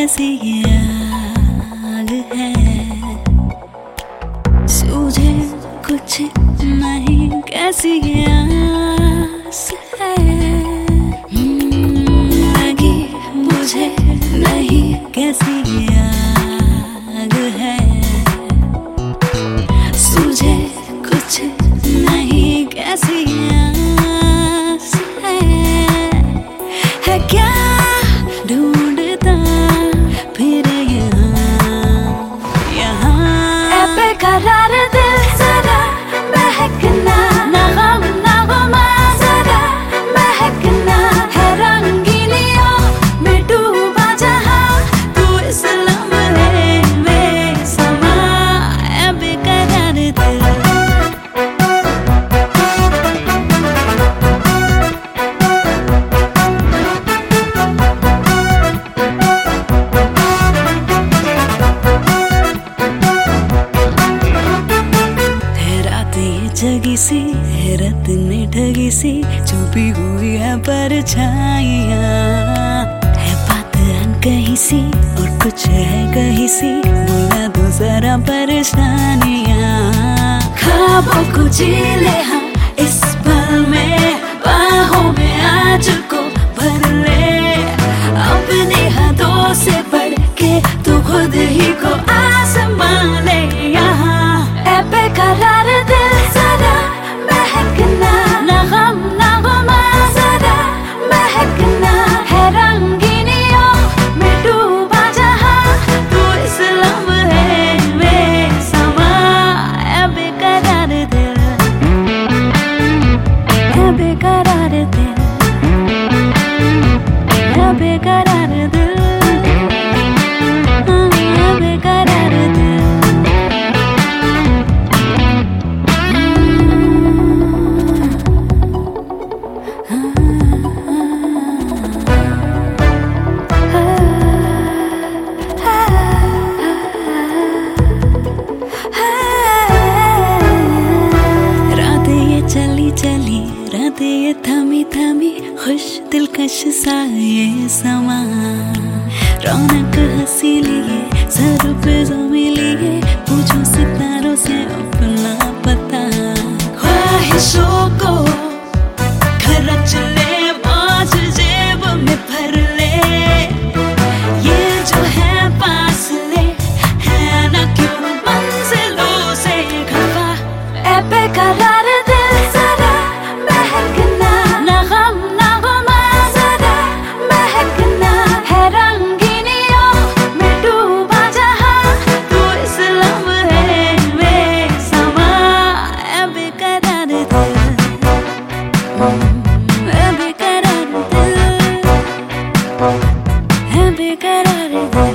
कैसी ये आग है, सूझे कुछ नहीं कैसी ये आस है। लगी मुझे नहीं कैसी ये आग है, सूझे कुछ नहीं कैसी ये आस है क्या ढूंढता फिर यहाँ बेकरार दिल जरा महकना, ना गम ना गुमा जरा महकना है, रंगीनियों में डूबा जहाँ तू इस लम्हे में समा है बेकरार दिल। जगी सी हैरत ने ठगी सी छुपी हुई है परछाइयाँ, है बात अनकही सी और कुछ है कही सी, बोला दो जरा परेशानियाँ। ख्वाबों को जी ले हम इस पल में, बाहों में आज को भर ले, अपनी हदों से बढ़ के तू खुद ही को आसमां ले यहाँ। ऐ बेकरार दिल जरा महकना, ना गम ना गुमा जरा महकना है, रंगीनियों में डूबा जहाँ तू इस लम्हे में समा है बेकरार दिल, है बेकरार दिल, है बेकरार दिल, है बेकरार दिल। चली चली रातें ये थमी थमी, खुश दिलकश सा ये समा, रौनक हंसी लिए सर पे ज़मीं लिए, पूछो सितारों से अपना पता। ख्वाहिशों को खर्च ले मौज जेब में भर ले, ये जो है पास ले है ना क्यों मंजिलों से खफा। ऐ बेकरार है बेकरार दिल।